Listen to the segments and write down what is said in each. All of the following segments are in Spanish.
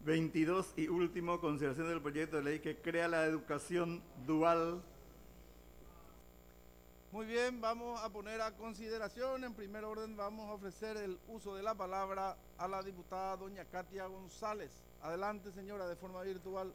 22 y último, consideración del proyecto de ley que crea la educación dual. Muy bien, vamos a poner a consideración. En primer orden vamos a ofrecer el uso de la palabra a la diputada doña Katia González. Adelante, señora, de forma virtual.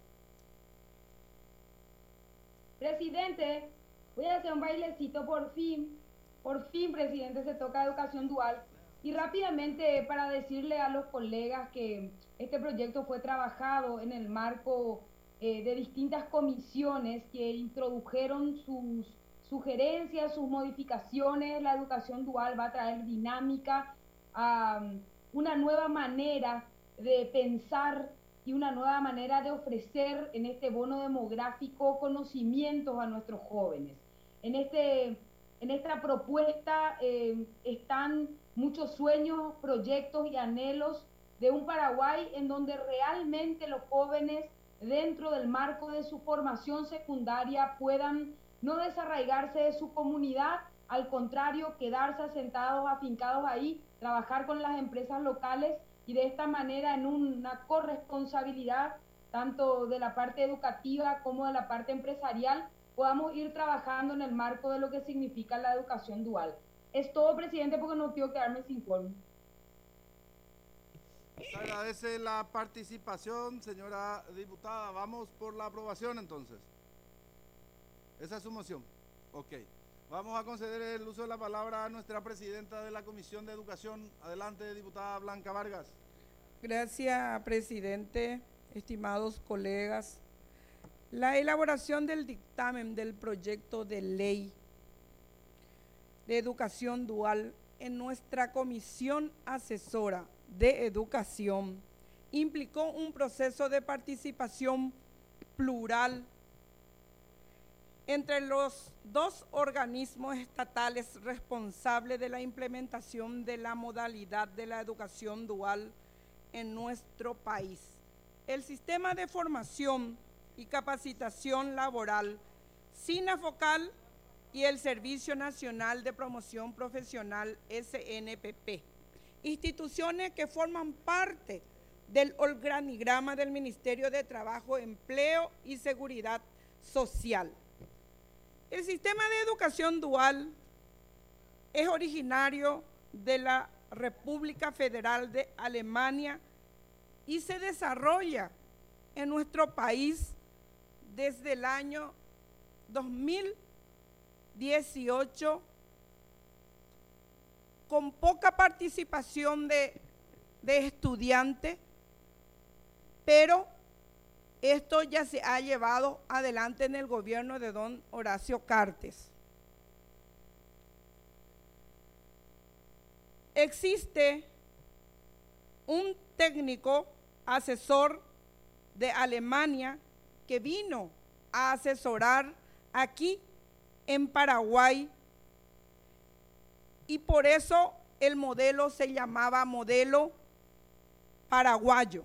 Presidente, voy a hacer un bailecito por fin, presidente, se toca educación dual. Y rápidamente para decirle a los colegas que este proyecto fue trabajado en el marco de distintas comisiones que introdujeron sus sugerencias, sus modificaciones. La educación dual va a traer dinámica, una nueva manera de pensar y una nueva manera de ofrecer en este bono demográfico conocimientos a nuestros jóvenes. En esta propuesta están muchos sueños, proyectos y anhelos de un Paraguay en donde realmente los jóvenes, dentro del marco de su formación secundaria, puedan no desarraigarse de su comunidad, al contrario, quedarse asentados, afincados ahí, trabajar con las empresas locales y de esta manera en una corresponsabilidad tanto de la parte educativa como de la parte empresarial podamos ir trabajando en el marco de lo que significa la educación dual. Es todo, presidente, porque no quiero quedarme sin quórum. Se agradece la participación, señora diputada. Vamos por la aprobación entonces. Esa es su moción. Ok. Vamos a conceder el uso de la palabra a nuestra presidenta de la Comisión de Educación. Adelante, diputada Blanca Vargas. Gracias, presidente, estimados colegas. La elaboración del dictamen del proyecto de ley de educación dual en nuestra Comisión Asesora de Educación implicó un proceso de participación plural entre los dos organismos estatales responsables de la implementación de la modalidad de la educación dual en nuestro país. El Sistema de Formación y Capacitación Laboral, SINAFOCAL, y el Servicio Nacional de Promoción Profesional, SNPP, instituciones que forman parte del organigrama del Ministerio de Trabajo, Empleo y Seguridad Social. El sistema de educación dual es originario de la República Federal de Alemania y se desarrolla en nuestro país desde el año 2018 con poca participación de estudiantes, pero esto ya se ha llevado adelante en el gobierno de don Horacio Cartes. Existe un técnico asesor de Alemania que vino a asesorar aquí en Paraguay y por eso el modelo se llamaba modelo paraguayo.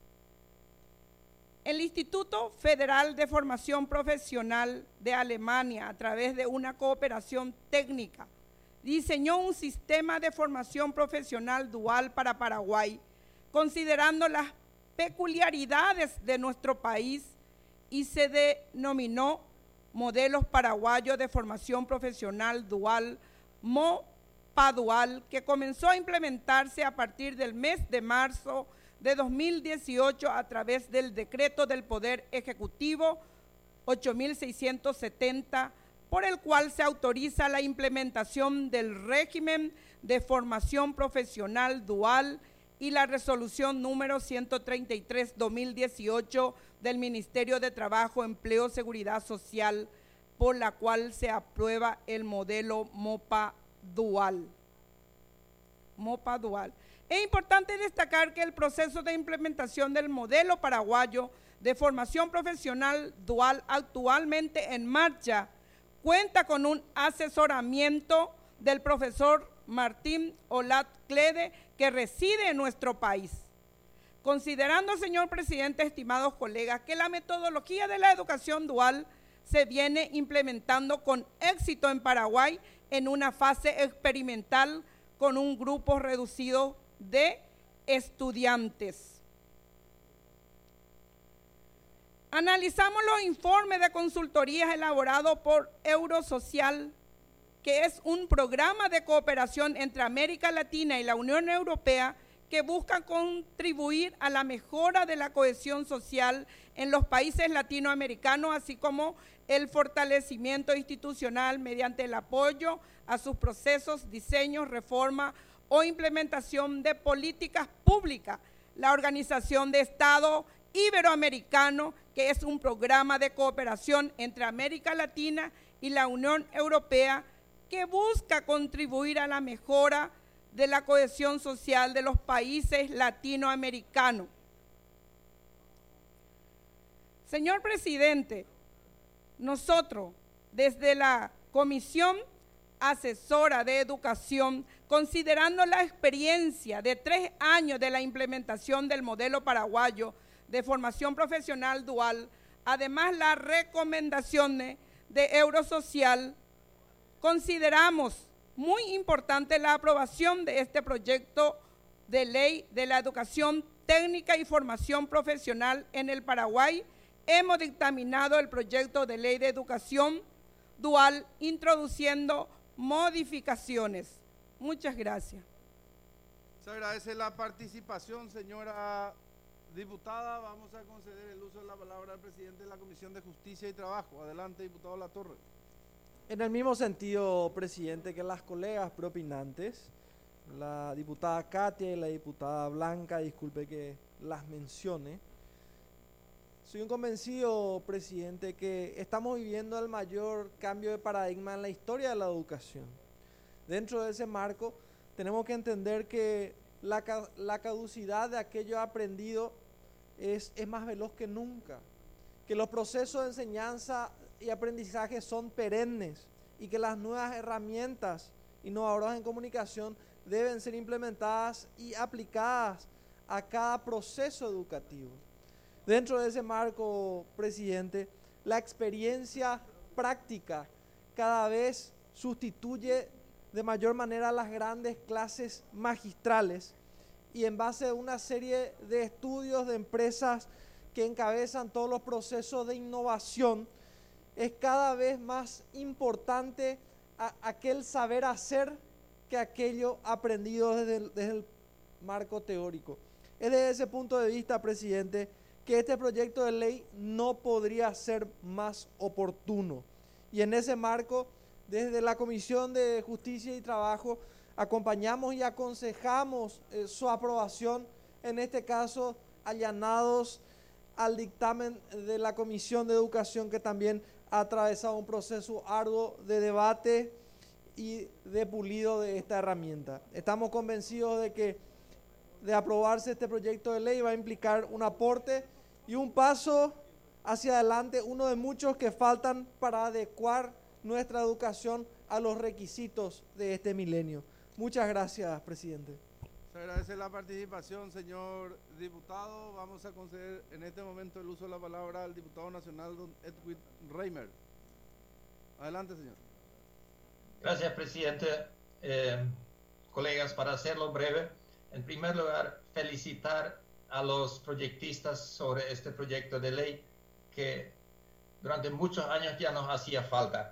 El Instituto Federal de Formación Profesional de Alemania, a través de una cooperación técnica, diseñó un sistema de formación profesional dual para Paraguay, considerando las peculiaridades de nuestro país y se denominó Modelos Paraguayos de Formación Profesional Dual, MOPADUAL, que comenzó a implementarse a partir del mes de marzo de 2018 a través del decreto del Poder Ejecutivo 8670, por el cual se autoriza la implementación del régimen de formación profesional dual y la resolución número 133/2018 del Ministerio de Trabajo, Empleo y Seguridad Social, por la cual se aprueba el modelo MOPA Dual. Es importante destacar que el proceso de implementación del modelo paraguayo de formación profesional dual actualmente en marcha cuenta con un asesoramiento del profesor Martín Olat Clede, que reside en nuestro país. Considerando, señor presidente, estimados colegas, que la metodología de la educación dual se viene implementando con éxito en Paraguay en una fase experimental con un grupo reducido de estudiantes. Analizamos los informes de consultorías elaborados por Eurosocial, que es un programa de cooperación entre América Latina y la Unión Europea que busca contribuir a la mejora de la cohesión social en los países latinoamericanos, así como el fortalecimiento institucional mediante el apoyo a sus procesos, diseños, reforma o implementación de políticas públicas. La Organización de Estado Iberoamericano, que es un programa de cooperación entre América Latina y la Unión Europea, que busca contribuir a la mejora de la cohesión social de los países latinoamericanos. Señor presidente, nosotros, desde la Comisión Asesora de Educación, considerando la experiencia de 3 años de la implementación del modelo paraguayo de formación profesional dual, además las recomendaciones de Eurosocial, consideramos muy importante la aprobación de este proyecto de ley de la educación técnica y formación profesional en el Paraguay. Hemos dictaminado el proyecto de ley de educación dual introduciendo modificaciones. Muchas gracias. Se agradece la participación, señora diputada. Vamos a conceder el uso de la palabra al presidente de la Comisión de Justicia y Trabajo. Adelante, diputado Latorre. En el mismo sentido, presidente, que las colegas propinantes, la diputada Katia y la diputada Blanca, disculpe que las mencione, soy un convencido, presidente, que estamos viviendo el mayor cambio de paradigma en la historia de la educación. Dentro de ese marco, tenemos que entender que la caducidad de aquello aprendido es más veloz que nunca, que los procesos de enseñanza y aprendizaje son perennes y que las nuevas herramientas innovadoras en comunicación deben ser implementadas y aplicadas a cada proceso educativo. Dentro de ese marco, presidente, la experiencia práctica cada vez sustituye de mayor manera las grandes clases magistrales y en base a una serie de estudios de empresas que encabezan todos los procesos de innovación, es cada vez más importante aquel saber hacer que aquello aprendido desde el marco teórico. Es desde ese punto de vista, presidente, que este proyecto de ley no podría ser más oportuno. Y en ese marco, desde la Comisión de Justicia y Trabajo, acompañamos y aconsejamos su aprobación, en este caso allanados al dictamen de la Comisión de Educación, que también ha atravesado un proceso arduo de debate y de pulido de esta herramienta. Estamos convencidos de que de aprobarse este proyecto de ley va a implicar un aporte y un paso hacia adelante, uno de muchos que faltan para adecuar nuestra educación a los requisitos de este milenio. Muchas gracias, presidente. Se agradece la participación, señor diputado. Vamos a conceder en este momento el uso de la palabra al diputado nacional, don Edwin Reimer. Adelante, señor. Gracias, presidente. Colegas, para hacerlo breve, en primer lugar, felicitar a los proyectistas sobre este proyecto de ley que durante muchos años ya nos hacía falta.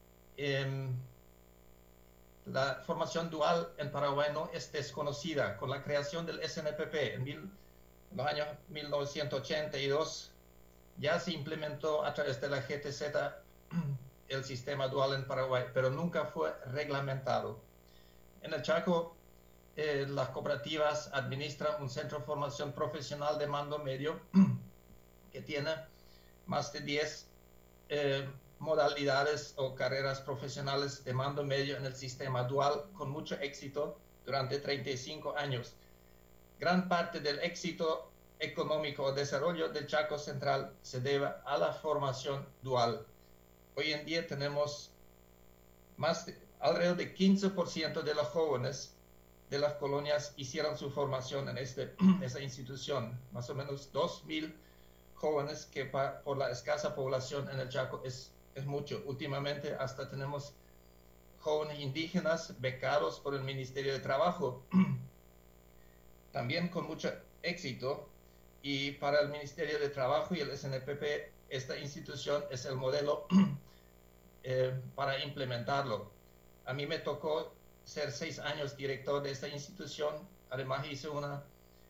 La formación dual en Paraguay no es desconocida. Con la creación del SNPP en los años 1982 ya se implementó a través de la GTZ el sistema dual en Paraguay, pero nunca fue reglamentado. En el Chaco, las cooperativas administran un centro de formación profesional de mando medio que tiene más de 10 modalidades o carreras profesionales de mando medio en el sistema dual con mucho éxito durante 35 años. Gran parte del éxito económico o desarrollo del Chaco Central se debe a la formación dual. Hoy en día tenemos alrededor de 15% de los jóvenes de las colonias hicieron su formación en esa institución. Más o menos 2.000 jóvenes que por la escasa población en el Chaco es mucho. Últimamente hasta tenemos jóvenes indígenas becados por el Ministerio de Trabajo. También con mucho éxito y para el Ministerio de Trabajo y el SNPP, esta institución es el modelo para implementarlo. A mí me tocó ser 6 años director de esta institución, además hice una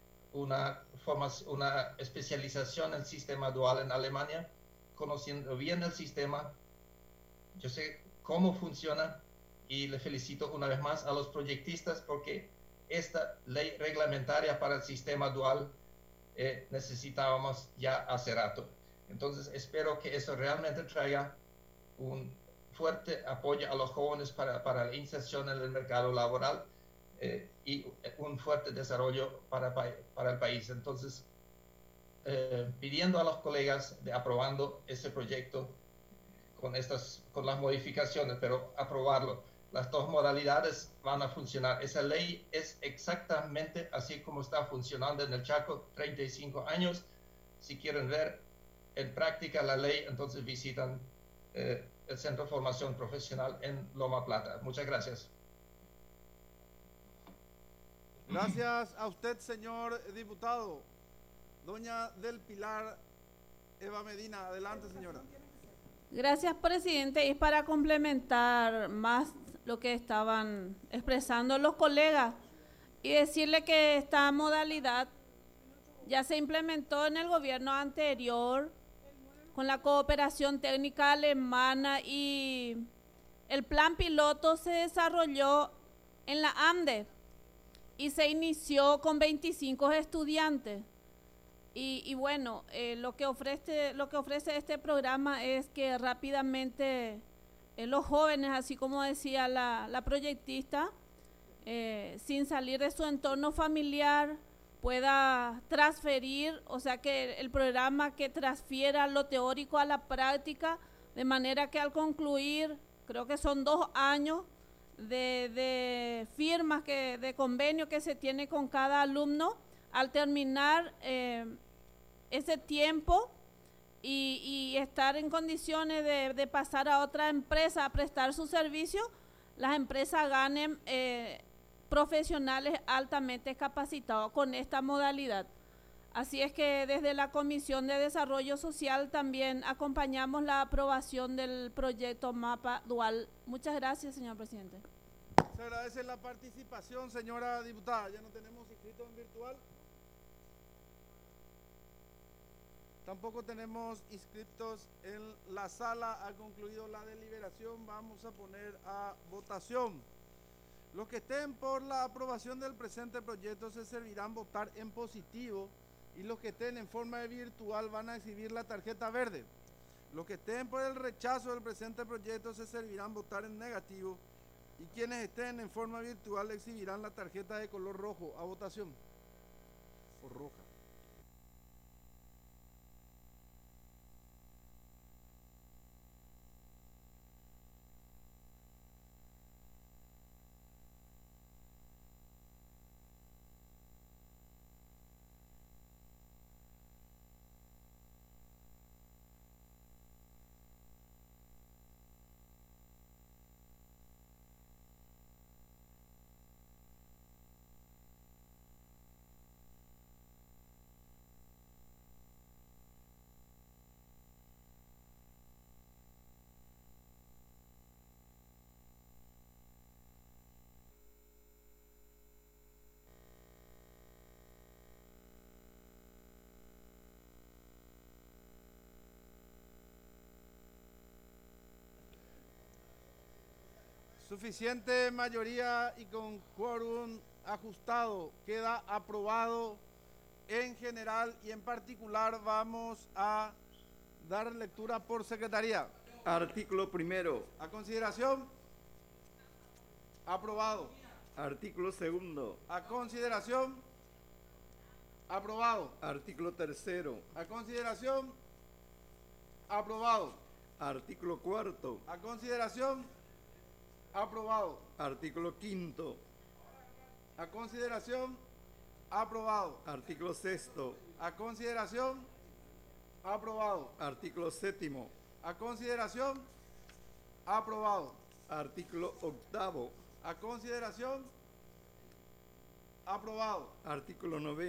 especialización en el sistema dual en Alemania, conociendo bien el sistema. Yo sé cómo funciona y le felicito una vez más a los proyectistas porque esta ley reglamentaria para el sistema dual necesitábamos ya hace rato. Entonces espero que eso realmente traiga un fuerte apoyo a los jóvenes para la inserción en el mercado laboral y un fuerte desarrollo para el país. Entonces, pidiendo a los colegas de aprobando ese proyecto con las modificaciones, pero aprobarlo. Las dos modalidades van a funcionar. Esa ley es exactamente así como está funcionando en el Chaco, 35 años. Si quieren ver en práctica la ley, entonces visitan el Centro de Formación Profesional en Loma Plata. Muchas gracias. Gracias a usted, señor diputado. Doña del Pilar Eva Medina, adelante, señora. Gracias, presidente. Y para complementar más lo que estaban expresando los colegas y decirle que esta modalidad ya se implementó en el gobierno anterior con la cooperación técnica alemana y el plan piloto se desarrolló en la AMDE y se inició con 25 estudiantes. Y bueno, lo que ofrece este programa es que rápidamente los jóvenes, así como decía la proyectista, sin salir de su entorno familiar, pueda transferir, o sea que el programa que transfiera lo teórico a la práctica, de manera que al concluir, creo que son 2 años de firmas, de convenio que se tiene con cada alumno, al terminar ese tiempo y estar en condiciones de pasar a otra empresa a prestar su servicio, las empresas ganen profesionales altamente capacitados con esta modalidad. Así es que desde la Comisión de Desarrollo Social también acompañamos la aprobación del proyecto Mapa Dual. Muchas gracias, señor presidente. Se agradece la participación, señora diputada. Ya no tenemos inscritos en virtual. Tampoco tenemos inscritos en la sala. Ha concluido la deliberación. Vamos a poner a votación. Los que estén por la aprobación del presente proyecto se servirán votar en positivo y los que estén en forma de virtual van a exhibir la tarjeta verde. Los que estén por el rechazo del presente proyecto se servirán votar en negativo y quienes estén en forma virtual exhibirán la tarjeta de color rojo a votación o roja. Suficiente mayoría y con quórum ajustado, queda aprobado en general y en particular. Vamos a dar lectura por secretaría. Artículo primero. A consideración. Aprobado. Artículo segundo. A consideración. Aprobado. Artículo tercero. A consideración. Aprobado. Artículo cuarto. A consideración. Aprobado. Artículo quinto. A consideración. Aprobado. Artículo sexto. A consideración. Aprobado. Artículo séptimo. A consideración. Aprobado. Artículo octavo. A consideración. Aprobado. Artículo noveno.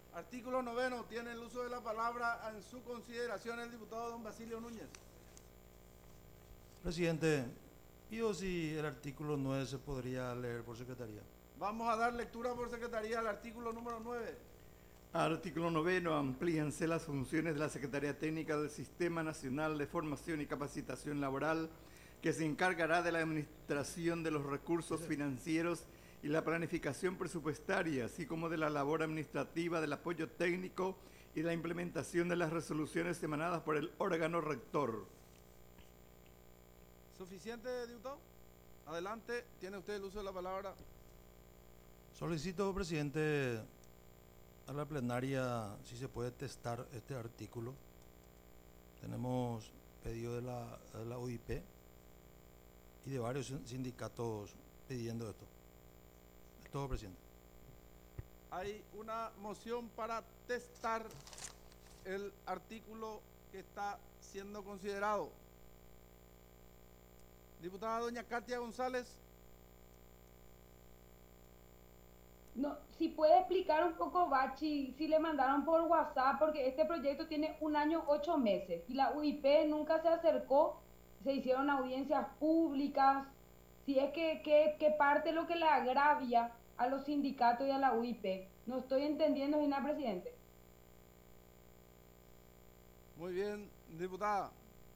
Artículo 9. Tiene el uso de la palabra en su consideración el diputado don Basilio Núñez. Presidente, pido si el artículo 9 se podría leer por secretaría. Vamos a dar lectura por secretaría al artículo número 9. Artículo 9. Amplíense las funciones de la Secretaría Técnica del Sistema Nacional de Formación y Capacitación Laboral, que se encargará de la administración de los recursos financieros y la planificación presupuestaria, así como de la labor administrativa, del apoyo técnico y la implementación de las resoluciones emanadas por el órgano rector. ¿Suficiente, diputado? Adelante, tiene usted el uso de la palabra. Solicito, presidente, a la plenaria si se puede testar este artículo. Tenemos pedido de la UIP y de varios sindicatos pidiendo esto. Es todo, presidente. Hay una moción para testar el artículo que está siendo considerado. Diputada doña Katia González. No, si puede explicar un poco, Bachi, si le mandaron por WhatsApp, porque este proyecto tiene 1 año 8 meses y la UIP nunca se acercó, se hicieron audiencias públicas. Si es que parte lo que le agravia a los sindicatos y a la UIP. No estoy entendiendo, señor presidente. Muy bien, diputada.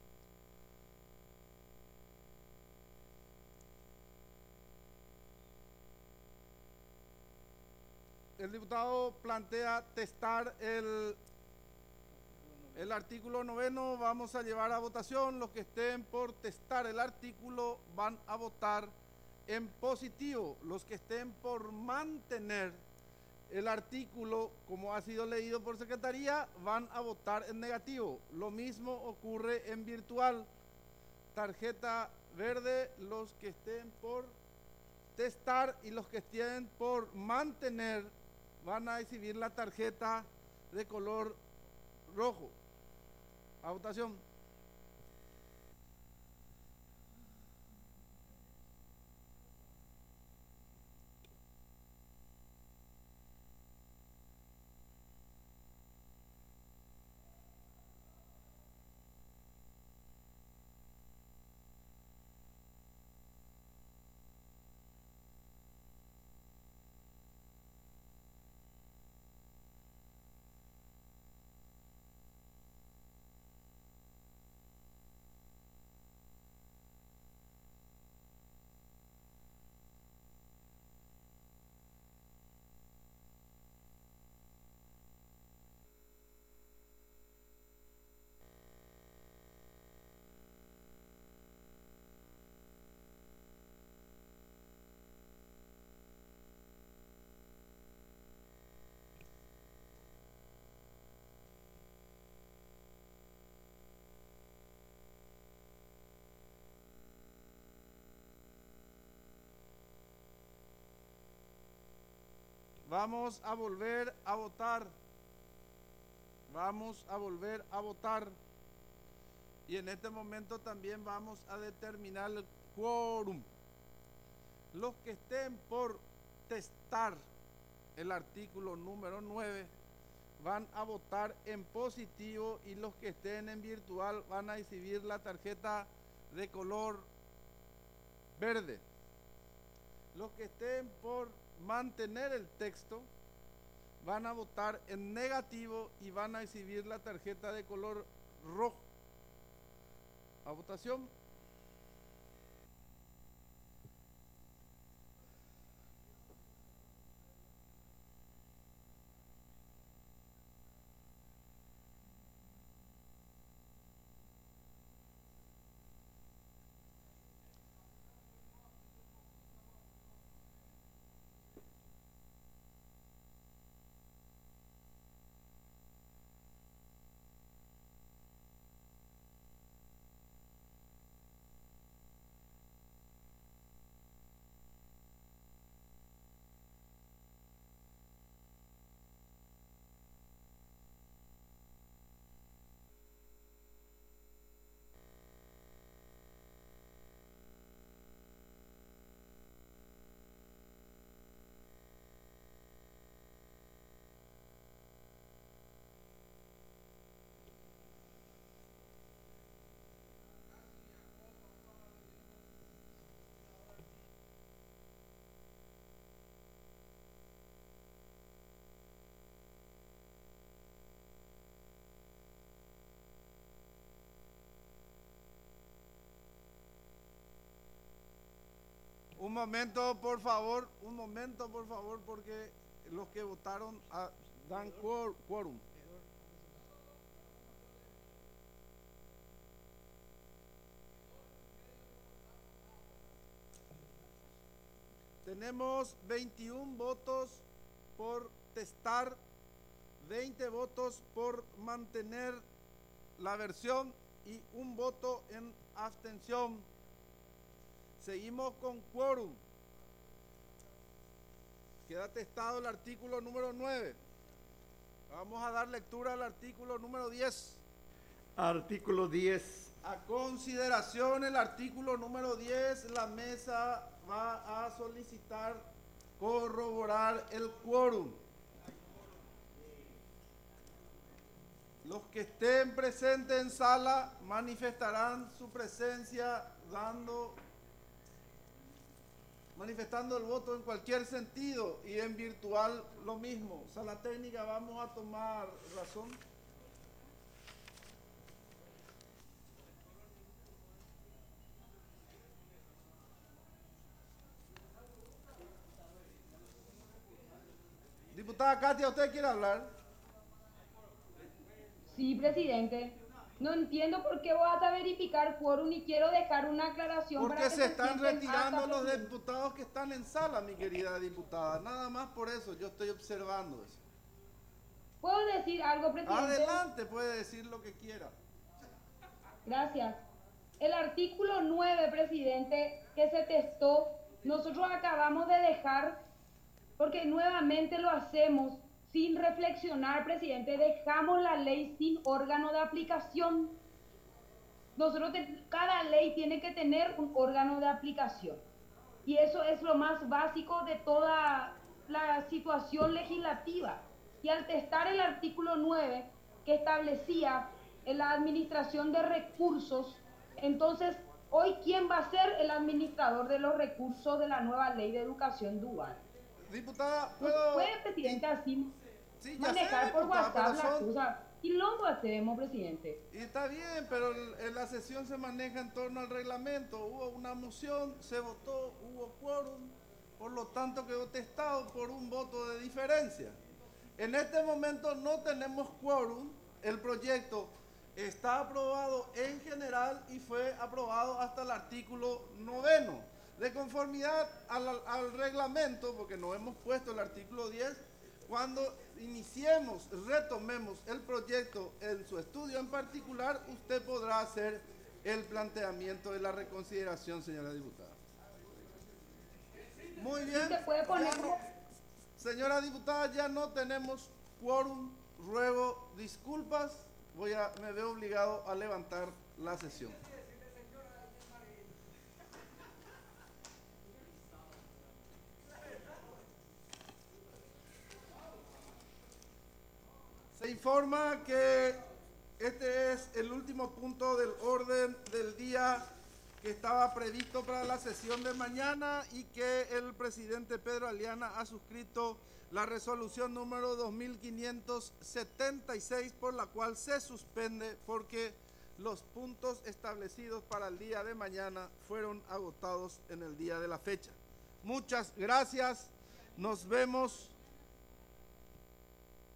El diputado plantea testar el artículo 9. Vamos a llevar a votación. Los que estén por testar el artículo van a votar en positivo. Los que estén por mantener el artículo como ha sido leído por secretaría van a votar en negativo. Lo mismo ocurre en virtual. Tarjeta verde, los que estén por testar, y los que estén por mantener van a exhibir la tarjeta de color rojo. A votación. Vamos a volver a votar. Vamos a volver a votar. Y en este momento también vamos a determinar el quórum. Los que estén por testar el artículo número 9 van a votar en positivo, y los que estén en virtual van a exhibir la tarjeta de color verde. Los que estén por mantener el texto van a votar en negativo y van a exhibir la tarjeta de color rojo. A votación. Un momento, por favor, porque los que votaron dan quórum. Tenemos 21 votos por testar, 20 votos por mantener la versión y un voto en abstención. Seguimos con quórum. Queda testado el artículo número 9. Vamos a dar lectura al artículo número 10. Artículo 10. A consideración el artículo número 10, la mesa va a solicitar corroborar el quórum. Los que estén presentes en sala manifestarán su presencia manifestando el voto en cualquier sentido, y en virtual lo mismo. Sala técnica, vamos a tomar razón. Diputada Katia, ¿usted quiere hablar? Sí, presidente. No entiendo por qué vas a verificar quórum y quiero dejar una aclaración. Porque para que se están sienten retirando acta, los presidente. diputados que están en sala, mi querida diputada. Nada más por eso, yo estoy observando eso. ¿Puedo decir algo, presidente? Adelante, puede decir lo que quiera. Gracias. El artículo 9, presidente, que se testó, nosotros acabamos de dejar, porque nuevamente lo hacemos sin reflexionar, presidente, dejamos la ley sin órgano de aplicación. Nosotros, cada ley tiene que tener un órgano de aplicación. Y eso es lo más básico de toda la situación legislativa. Y al testar el artículo 9, que establecía en la administración de recursos, entonces, hoy, ¿quién va a ser el administrador de los recursos de la nueva ley de educación dual? Diputada, ¿No puede, presidente, así sí, ya manejar sé, por diputada, WhatsApp pero la son- cosa? Y lo hacemos, presidente. Y está bien, pero la sesión se maneja en torno al reglamento. Hubo una moción, se votó, hubo quórum, por lo tanto quedó testado por un voto de diferencia. En este momento no tenemos quórum, el proyecto está aprobado en general y fue aprobado hasta el artículo 9. De conformidad al reglamento, porque no hemos puesto el artículo 10, cuando iniciemos, retomemos el proyecto en su estudio en particular, usted podrá hacer el planteamiento de la reconsideración, señora diputada. Muy bien. ¿Se puede poner? Señora diputada, ya no tenemos quórum. Ruego disculpas. Me veo obligado a levantar la sesión. Se informa que este es el último punto del orden del día que estaba previsto para la sesión de mañana, y que el presidente Pedro Aliana ha suscrito la resolución número 2576, por la cual se suspende porque los puntos establecidos para el día de mañana fueron agotados en el día de la fecha. Muchas gracias. Nos vemos